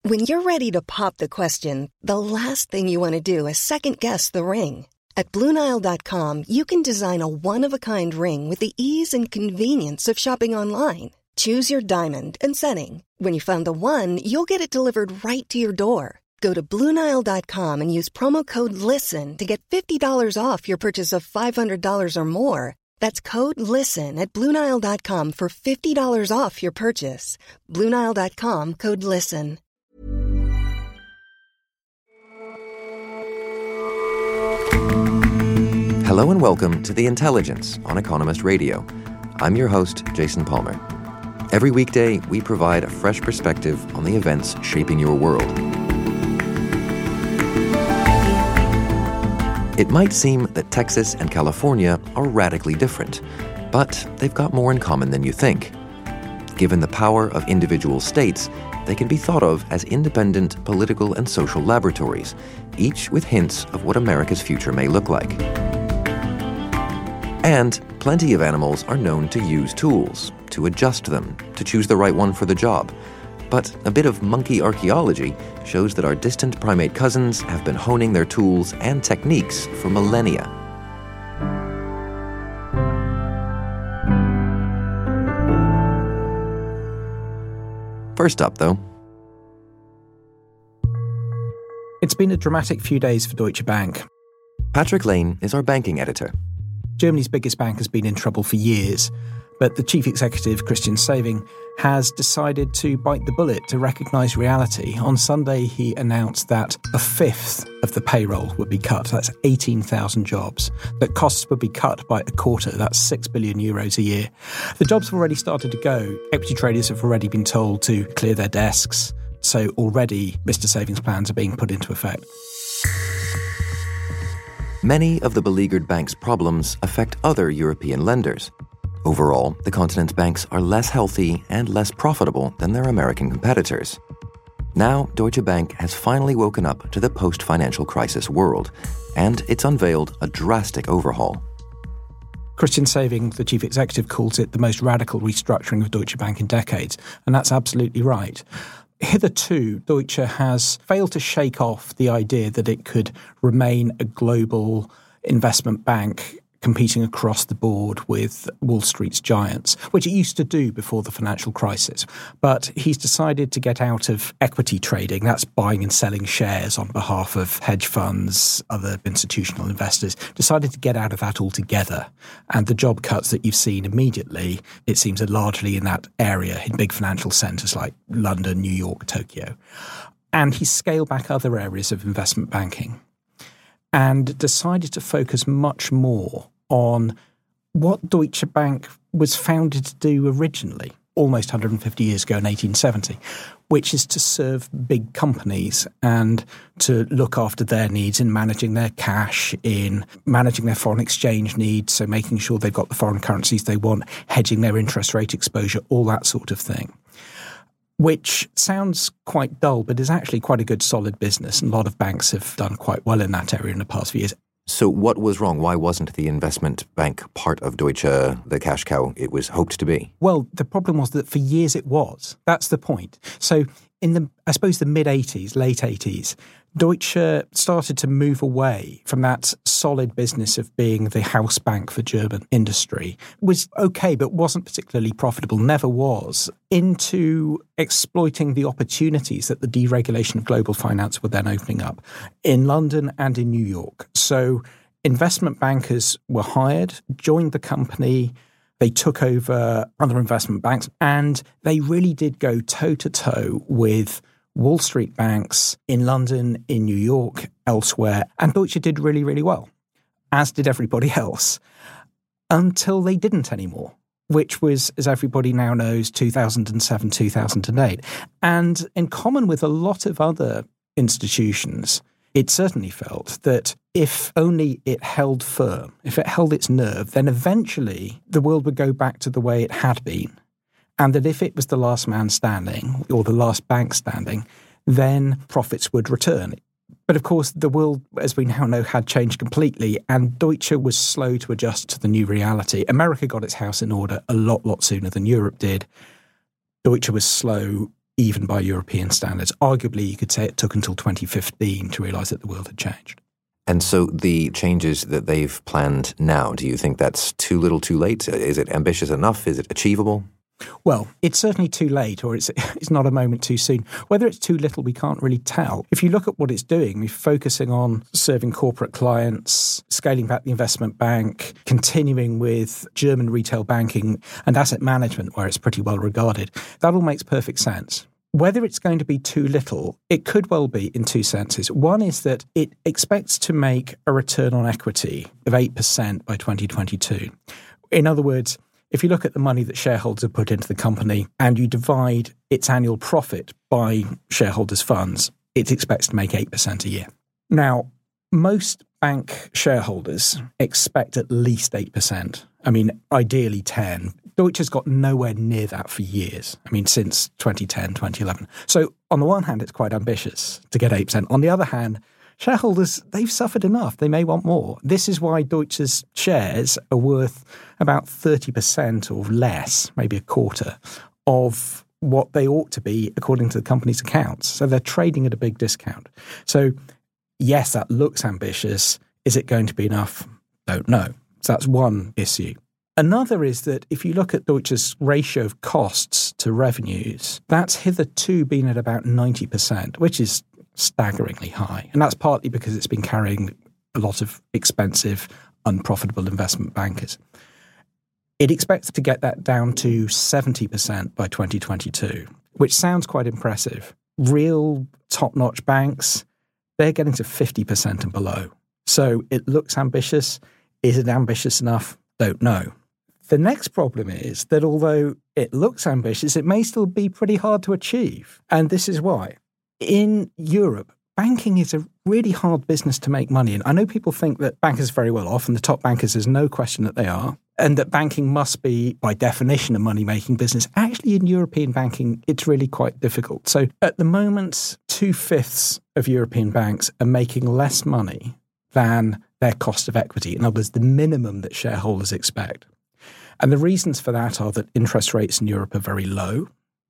When you're ready to pop the question, the last thing you want to do is second-guess the ring. At BlueNile.com, you can design a one-of-a-kind ring with the ease and convenience of shopping online. Choose your diamond and setting. When you find the one, you'll get it delivered right to your door. Go to BlueNile.com and use promo code LISTEN to get $50 off your purchase of $500 or more. That's code LISTEN at BlueNile.com for $50 off your purchase. BlueNile.com, code LISTEN. Hello and welcome to The Intelligence on Economist Radio. I'm your host, Jason Palmer. Every weekday, we provide a fresh perspective on the events shaping your world. It might seem that Texas and California are radically different, but they've got more in common than you think. Given the power of individual states, they can be thought of as independent political and social laboratories, each with hints of what America's future may look like. And plenty of animals are known to use tools, to adjust them, to choose the right one for the job. But a bit of monkey archaeology shows that our distant primate cousins have been honing their tools and techniques for millennia. First up, though. It's been a dramatic few days for Deutsche Bank. Patrick Lane is our banking editor. Germany's biggest bank has been in trouble for years, but the chief executive, Christian Sewing, has decided to bite the bullet to recognise reality. On Sunday, he announced that a fifth of the payroll would be cut. That's 18,000 jobs. That costs would be cut by a quarter. That's 6 billion euros a year. The jobs have already started to go. Equity traders have already been told to clear their desks. So already, Mr. Sewing's plans are being put into effect. Many of the beleaguered bank's problems affect other European lenders. Overall, the continent's banks are less healthy and less profitable than their American competitors. Now, Deutsche Bank has finally woken up to the post-financial crisis world, and it's unveiled a drastic overhaul. Christian Sewing, the chief executive, calls it the most radical restructuring of Deutsche Bank in decades, and that's absolutely right. Hitherto, Deutsche has failed to shake off the idea that it could remain a global investment bank competing across the board with Wall Street's giants, which it used to do before the financial crisis. But he's decided to get out of equity trading. That's buying and selling shares on behalf of hedge funds, other institutional investors. Decided to get out of that altogether. And the job cuts that you've seen immediately, it seems, are largely in that area, in big financial centres like London, New York, Tokyo. And he's scaled back other areas of investment banking and decided to focus much more on what Deutsche Bank was founded to do originally, almost 150 years ago in 1870, which is to serve big companies and to look after their needs in managing their cash, in managing their foreign exchange needs, so making sure they've got the foreign currencies they want, hedging their interest rate exposure, all that sort of thing. Which sounds quite dull, but is actually quite a good, solid business. And a lot of banks have done quite well in that area in the past few years. So what was wrong? Why wasn't the investment bank part of Deutsche the cash cow it was hoped to be? Well, the problem was that for years it was. That's the point. So in the mid-80s, late 80s, Deutsche started to move away from that solid business of being the house bank for German industry. It was okay, but wasn't particularly profitable, never was, into exploiting the opportunities that the deregulation of global finance were then opening up in London and in New York. So investment bankers were hired, joined the company, they took over other investment banks, and they really did go toe-to-toe with Wall Street banks in London, in New York, elsewhere. And Deutsche did really, really well, as did everybody else, until they didn't anymore, which was, as everybody now knows, 2007, 2008. And in common with a lot of other institutions, it certainly felt that if only it held firm, if it held its nerve, then eventually the world would go back to the way it had been. And that if it was the last man standing or the last bank standing, then profits would return. But of course, the world, as we now know, had changed completely, and Deutsche was slow to adjust to the new reality. America got its house in order a lot sooner than Europe did. Deutsche was slow even by European standards. Arguably, you could say it took until 2015 to realise that the world had changed. And so the changes that they've planned now, do you think that's too little too late? Is it ambitious enough? Is it achievable? Well, it's certainly too late, or it's not a moment too soon. Whether it's too little, we can't really tell. If you look at what it's doing, we're focusing on serving corporate clients, scaling back the investment bank, continuing with German retail banking and asset management, where it's pretty well regarded. That all makes perfect sense. Whether it's going to be too little, it could well be in two senses. One is that it expects to make a return on equity of 8% by 2022. In other words, if you look at the money that shareholders have put into the company and you divide its annual profit by shareholders' funds, it expects to make 8% a year. Now, most bank shareholders expect at least 8%. I mean, ideally 10. Deutsche has got nowhere near that for years. I mean, since 2010, 2011. So on the one hand, it's quite ambitious to get 8%. On the other hand, shareholders, they've suffered enough. They may want more. This is why Deutsche's shares are worth about 30% or less, maybe a quarter, of what they ought to be according to the company's accounts. So they're trading at a big discount. So yes, that looks ambitious. Is it going to be enough? Don't know. So that's one issue. Another is that if you look at Deutsche's ratio of costs to revenues, that's hitherto been at about 90%, which is staggeringly high. And that's partly because it's been carrying a lot of expensive, unprofitable investment bankers. It expects to get that down to 70% by 2022, which sounds quite impressive. Real top-notch banks, they're getting to 50% and below. So it looks ambitious. Is it ambitious enough? Don't know. The next problem is that although it looks ambitious, it may still be pretty hard to achieve. And this is why. In Europe, banking is a really hard business to make money in. I know people think that bankers are very well off, and the top bankers, there's no question that they are, and that banking must be, by definition, a money-making business. Actually, in European banking, it's really quite difficult. So at the moment, 2/5 of European banks are making less money than their cost of equity. In other words, the minimum that shareholders expect. And the reasons for that are that interest rates in Europe are very low.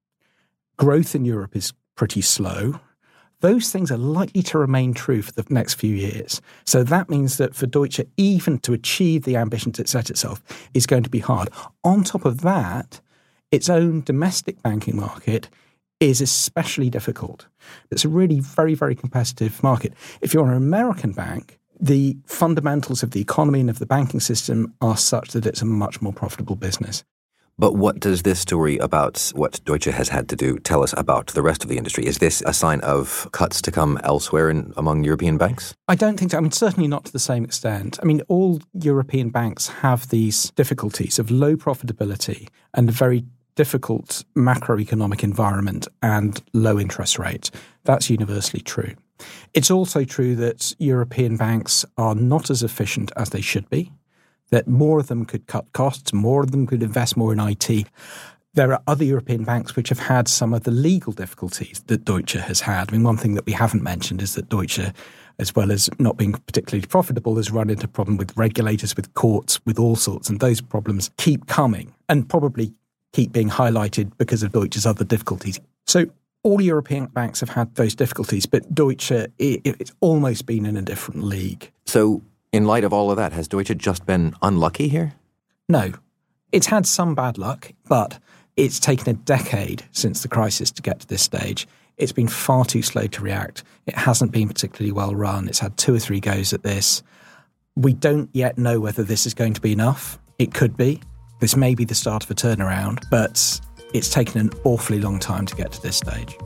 Growth in Europe is pretty slow. Those things are likely to remain true for the next few years. So that means that for Deutsche, even to achieve the ambitions it set itself, is going to be hard. On top of that, its own domestic banking market is especially difficult. It's a really very, very competitive market. If you're an American bank, the fundamentals of the economy and of the banking system are such that it's a much more profitable business. But what does this story about what Deutsche has had to do tell us about the rest of the industry? Is this a sign of cuts to come elsewhere among European banks? I don't think so. I mean, certainly not to the same extent. I mean, all European banks have these difficulties of low profitability and a very difficult macroeconomic environment and low interest rates. That's universally true. It's also true that European banks are not as efficient as they should be, that more of them could cut costs, more of them could invest more in IT. There are other European banks which have had some of the legal difficulties that Deutsche has had. I mean, one thing that we haven't mentioned is that Deutsche, as well as not being particularly profitable, has run into a problem with regulators, with courts, with all sorts, and those problems keep coming and probably keep being highlighted because of Deutsche's other difficulties. So all European banks have had those difficulties, but Deutsche, it's almost been in a different league. So in light of all of that, has Deutsche just been unlucky here? No. It's had some bad luck, but it's taken a decade since the crisis to get to this stage. It's been far too slow to react. It hasn't been particularly well run. It's had 2 or 3 goes at this. We don't yet know whether this is going to be enough. It could be. This may be the start of a turnaround, but it's taken an awfully long time to get to this stage.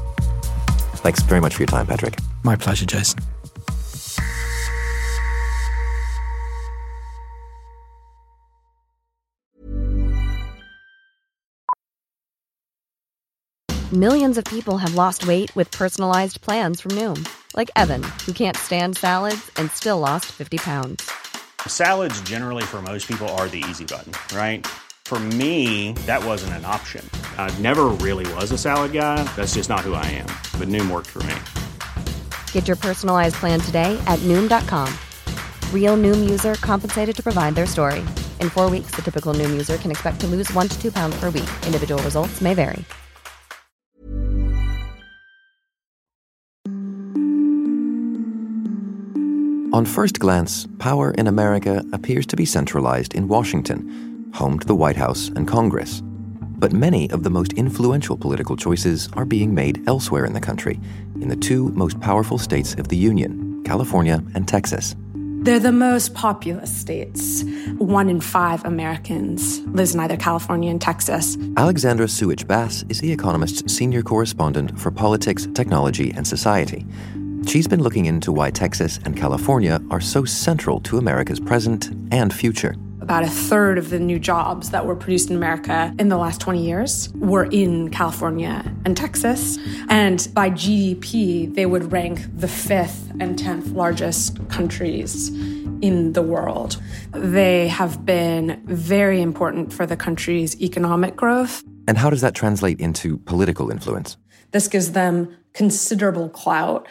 Thanks very much for your time, Patrick. My pleasure, Jason. Millions of people have lost weight with personalized plans from Noom. Like Evan, who can't stand salads and still lost 50 pounds. Salads generally for most people are the easy button, right? For me, that wasn't an option. I never really was a salad guy. That's just not who I am. But Noom worked for me. Get your personalized plan today at Noom.com. Real Noom user compensated to provide their story. In 4 weeks, the typical Noom user can expect to lose 1 to 2 pounds per week. Individual results may vary. On first glance, power in America appears to be centralized in Washington, home to the White House and Congress. But many of the most influential political choices are being made elsewhere in the country, in the two most powerful states of the Union, California and Texas. They're the most populous states. 1 in 5 Americans lives in either California and Texas. Alexandra Suich-Bass is The Economist's senior correspondent for politics, technology, and society. She's been looking into why Texas and California are so central to America's present and future. About a third of the new jobs that were produced in America in the last 20 years were in California and Texas. And by GDP, they would rank the 5th and 10th largest countries in the world. They have been very important for the country's economic growth. And how does that translate into political influence? This gives them considerable clout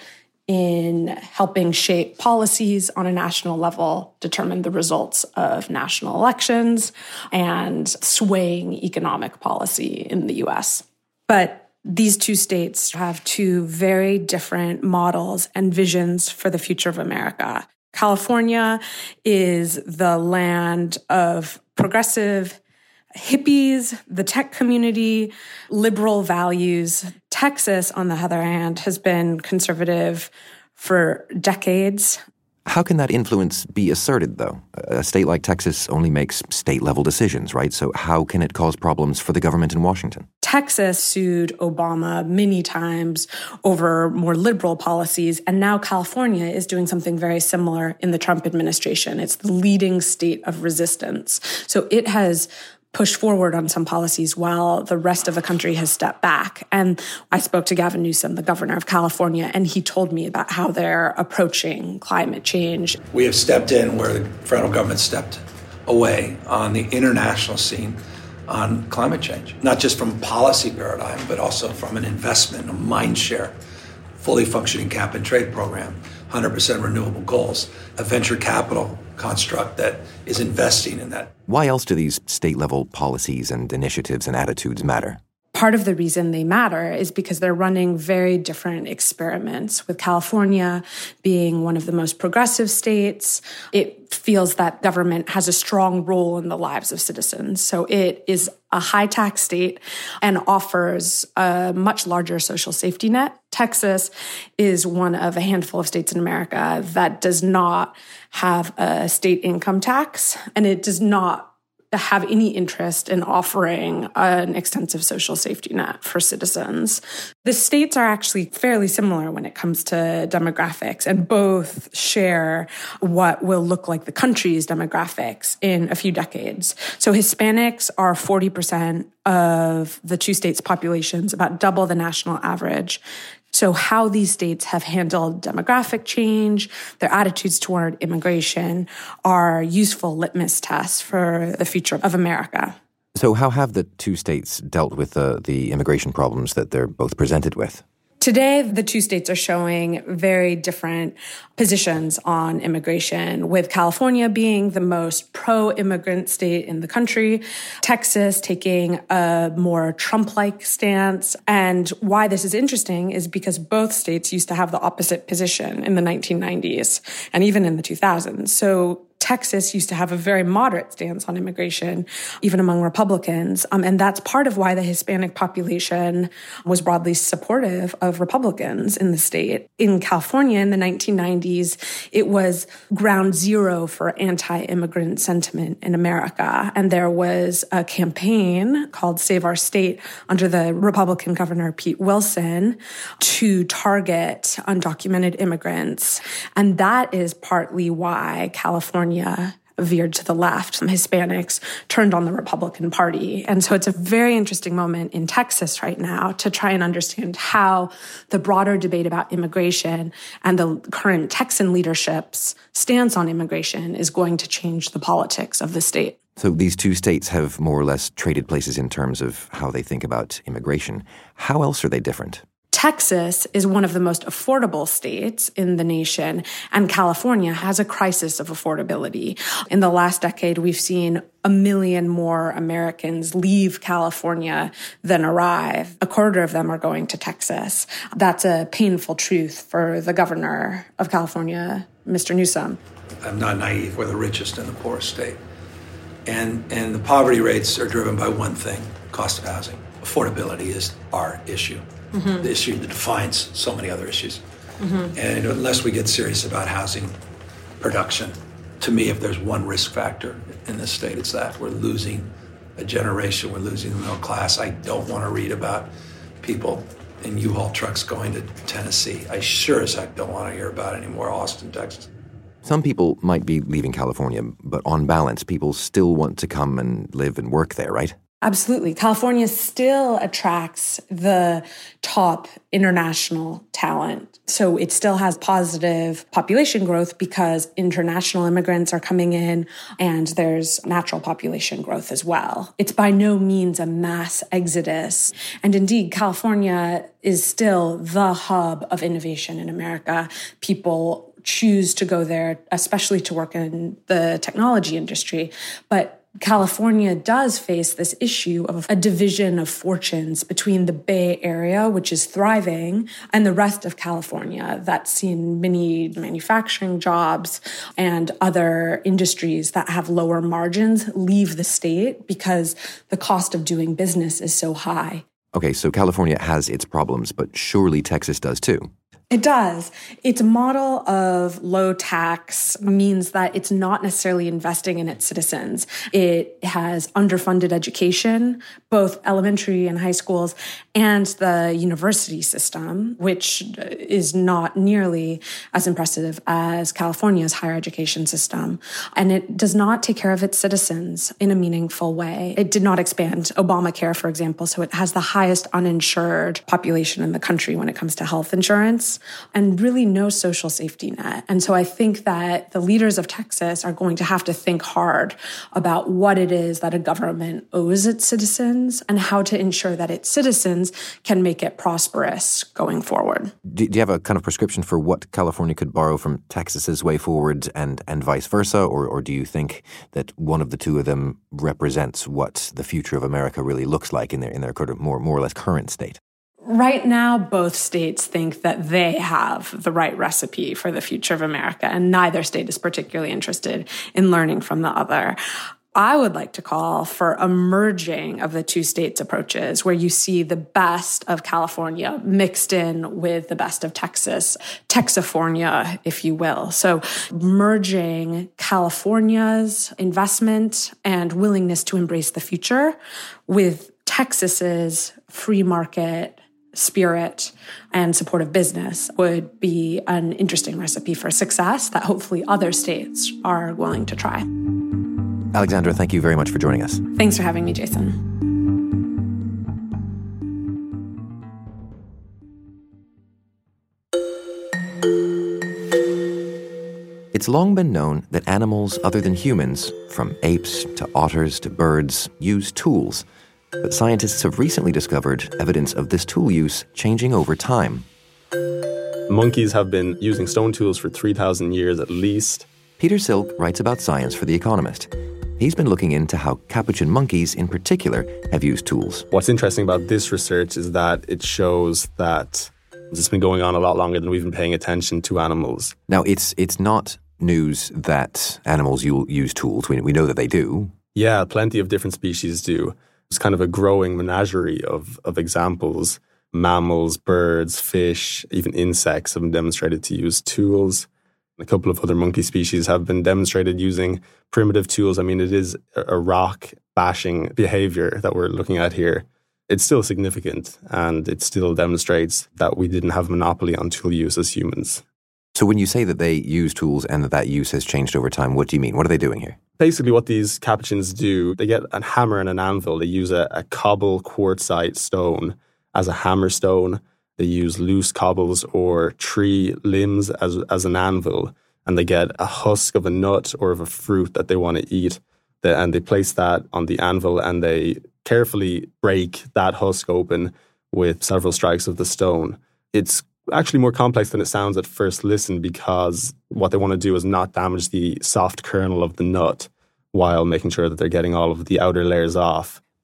in helping shape policies on a national level, determine the results of national elections, and swaying economic policy in the U.S. But these two states have two very different models and visions for the future of America. California is the land of progressive hippies, the tech community, liberal values. Texas, on the other hand, has been conservative for decades. How can that influence be asserted, though? A state like Texas only makes state-level decisions, right? So how can it cause problems for the government in Washington? Texas sued Obama many times over more liberal policies, and now California is doing something very similar in the Trump administration. It's the leading state of resistance. So it has pushed forward on some policies while the rest of the country has stepped back. And I spoke to Gavin Newsom, the governor of California, and he told me about how they're approaching climate change. We have stepped in where the federal government stepped away on the international scene on climate change, not just from a policy paradigm, but also from an investment, a mind share, fully functioning cap and trade program, 100% renewable goals, a venture capital construct that is investing in that. Why else do these state-level policies and initiatives and attitudes matter? Part of the reason they matter is because they're running very different experiments. With California being one of the most progressive states, it feels that government has a strong role in the lives of citizens. So it is a high-tax state and offers a much larger social safety net. Texas is one of a handful of states in America that does not have a state income tax, and it does not have any interest in offering an extensive social safety net for citizens. The states are actually fairly similar when it comes to demographics, and both share what will look like the country's demographics in a few decades. So Hispanics are 40% of the two states' populations, about double the national average. So how these states have handled demographic change, their attitudes toward immigration, are useful litmus tests for the future of America. So how have the two states dealt with the immigration problems that they're both presented with? Today, the two states are showing very different positions on immigration, with California being the most pro-immigrant state in the country, Texas taking a more Trump-like stance. And why this is interesting is because both states used to have the opposite position in the 1990s and even in the 2000s. So Texas used to have a very moderate stance on immigration, even among Republicans. And that's part of why the Hispanic population was broadly supportive of Republicans in the state. In California in the 1990s, it was ground zero for anti-immigrant sentiment in America. And there was a campaign called Save Our State under the Republican governor, Pete Wilson, to target undocumented immigrants. And that is partly why California veered to the left. Hispanics turned on the Republican Party. And so it's a very interesting moment in Texas right now to try and understand how the broader debate about immigration and the current Texan leadership's stance on immigration is going to change the politics of the state. So these two states have more or less traded places in terms of how they think about immigration. How else are they different? Texas is one of the most affordable states in the nation, and California has a crisis of affordability. In the last decade, we've seen 1 million more Americans leave California than arrive. A quarter of them are going to Texas. That's a painful truth for the governor of California, Mr. Newsom. I'm not naive. We're the richest and the poorest state. And the poverty rates are driven by one thing, cost of housing. Affordability is our issue, the issue that defines so many other issues. And unless we get serious about housing production, to me, if there's one risk factor in this state, it's that. We're losing a generation. We're losing the middle class. I don't want to read about people in U-Haul trucks going to Tennessee. I sure as heck don't want to hear about any more Austin, Texas. Some people might be leaving California, but on balance, people still want to come and live and work there, right? Absolutely. California still attracts the top international talent. So it still has positive population growth because international immigrants are coming in and there's natural population growth as well. It's by no means a mass exodus. And indeed, California is still the hub of innovation in America. People choose to go there, especially to work in the technology industry. But California does face this issue of a division of fortunes between the Bay Area, which is thriving, and the rest of California that's seen many manufacturing jobs and other industries that have lower margins leave the state because the cost of doing business is so high. Okay, so California has its problems, but surely Texas does too. It does. Its model of low tax means that it's not necessarily investing in its citizens. It has underfunded education, both elementary and high schools, and the university system, which is not nearly as impressive as California's higher education system. And it does not take care of its citizens in a meaningful way. It did not expand Obamacare, for example, so it has the highest uninsured population in the country when it comes to health insurance, and really no social safety net. And so I think that the leaders of Texas are going to have to think hard about what it is that a government owes its citizens and how to ensure that its citizens can make it prosperous going forward. Do you have a kind of prescription for what California could borrow from Texas's way forward and vice versa? Or do you think that one of the two of them represents what the future of America really looks like in their kind of more or less current state? Right now, both states think that they have the right recipe for the future of America, and neither state is particularly interested in learning from the other. I would like to call for a merging of the two states' approaches, where you see the best of California mixed in with the best of Texas, Texifornia, if you will. So merging California's investment and willingness to embrace the future with Texas's free market spirit and supportive business would be an interesting recipe for success that hopefully other states are willing to try. Alexandra, thank you very much for joining us. Thanks for having me, Jason. It's long been known that animals other than humans, from apes to otters to birds, use tools. But scientists have recently discovered evidence of this tool use changing over time. Monkeys have been using stone tools for 3,000 years at least. Peter Silk writes about science for The Economist. He's been looking into how capuchin monkeys in particular have used tools. What's interesting about this research is that it shows that it's been going on a lot longer than we've been paying attention to animals. Now, it's not news that animals use tools. We know that they do. Yeah, plenty of different species do. It's kind of a growing menagerie of examples. Mammals, birds, fish, even insects have been demonstrated to use tools. A couple of other monkey species have been demonstrated using primitive tools. I mean, it is a rock bashing behavior that we're looking at here. It's still significant, and it still demonstrates that we didn't have a monopoly on tool use as humans. So when you say that they use tools and that use has changed over time, what do you mean? What are they doing here? Basically, what these capuchins do, they get a hammer and an anvil. They use a cobble quartzite stone as a hammer stone. They use loose cobbles or tree limbs as an anvil, and they get a husk of a nut or of a fruit that they want to eat, and they place that on the anvil, and they carefully break that husk open with several strikes of the stone. It's actually more complex than it sounds at first listen, because what they want to do is not damage the soft kernel of the nut while making sure that they're getting all of the outer layers off.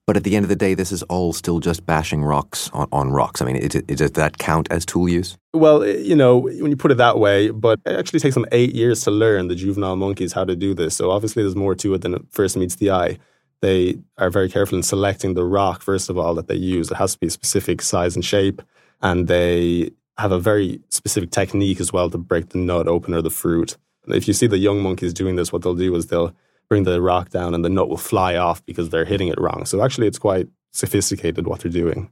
But at the end of the day, this is all still just bashing rocks on rocks. I mean, does that count as tool use? Well, when you put it that way, but it actually takes them 8 years to learn, the juvenile monkeys, how to do this. So obviously there's more to it than it first meets the eye. They are very careful in selecting the rock, first of all, that they use. It has to be a specific size and shape. And they have a very specific technique as well to break the nut open or the fruit. If you see the young monkeys doing this, what they'll do is they'll bring the rock down and the nut will fly off because they're hitting it wrong. So actually it's quite sophisticated what they're doing.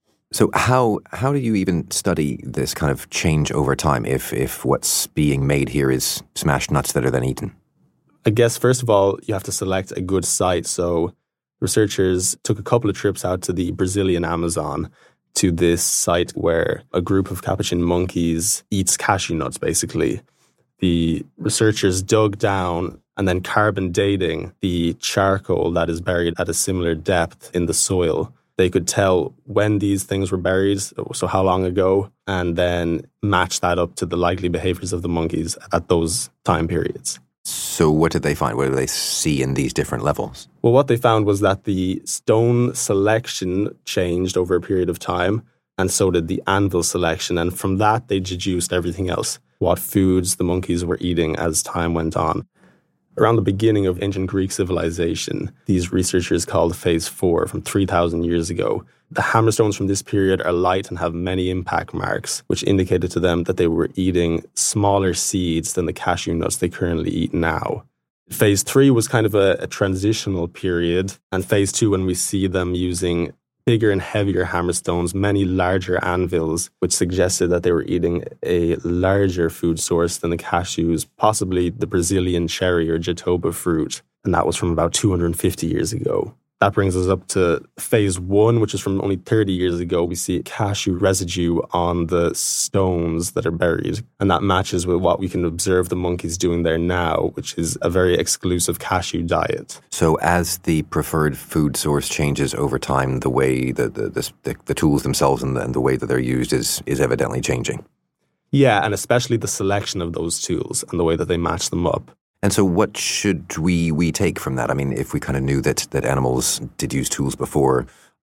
So how do you even study this kind of change over time if what's being made here is smashed nuts that are then eaten? I guess, first of all, you have to select a good site. So researchers took a couple of trips out to the Brazilian Amazon to this site where a group of capuchin monkeys eats cashew nuts, basically. The researchers dug down and then carbon dating the charcoal that is buried at a similar depth in the soil. They could tell when these things were buried, so how long ago, and then match that up to the likely behaviors of the monkeys at those time periods. So what did they find? What did they see in these different levels? Well, what they found was that the stone selection changed over a period of time, and so did the anvil selection. And from that, they deduced everything else, what foods the monkeys were eating as time went on. Around the beginning of ancient Greek civilization, these researchers called Phase 4 from 3,000 years ago. The hammerstones from this period are light and have many impact marks, which indicated to them that they were eating smaller seeds than the cashew nuts they currently eat now. Phase 3 was kind of a transitional period, and Phase 2 when we see them using bigger and heavier hammerstones, many larger anvils, which suggested that they were eating a larger food source than the cashews, possibly the Brazilian cherry or jatoba fruit. And that was from about 250 years ago. That brings us up to Phase 1, which is from only 30 years ago. We see cashew residue on the stones that are buried. And that matches with what we can observe the monkeys doing there now, which is a very exclusive cashew diet. So as the preferred food source changes over time, the way the tools themselves and the way that they're used is evidently changing. Yeah, and especially the selection of those tools and the way that they match them up. And so what should we take from that? I mean, if we kind of knew that animals did use tools before,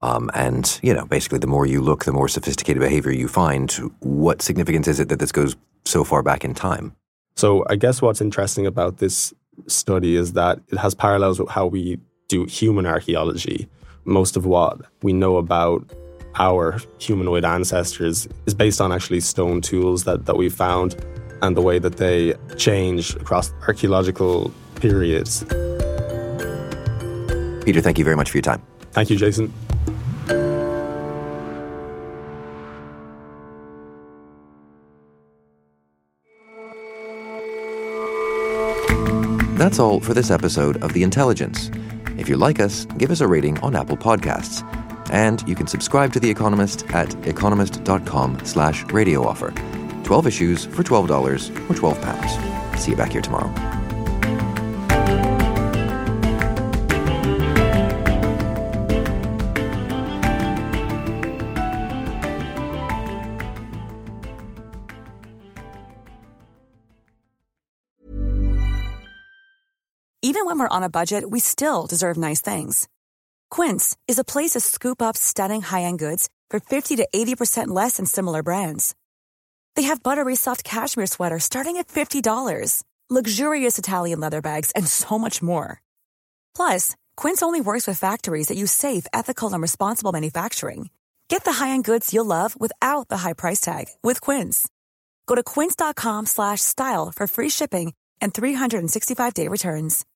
and, basically the more you look, the more sophisticated behavior you find, what significance is it that this goes so far back in time? So I guess what's interesting about this study is that it has parallels with how we do human archaeology. Most of what we know about our humanoid ancestors is based on actually stone tools that we found, and the way that they change across archaeological periods. Peter, thank you very much for your time. Thank you, Jason. That's all for this episode of The Intelligence. If you like us, give us a rating on Apple Podcasts. And you can subscribe to The Economist at economist.com/radio offer. 12 issues for $12 or £12. See you back here tomorrow. Even when we're on a budget, we still deserve nice things. Quince is a place to scoop up stunning high-end goods for 50 to 80% less than similar brands. They have buttery soft cashmere sweaters starting at $50, luxurious Italian leather bags, and so much more. Plus, Quince only works with factories that use safe, ethical, and responsible manufacturing. Get the high-end goods you'll love without the high price tag with Quince. Go to quince.com/style for free shipping and 365-day returns.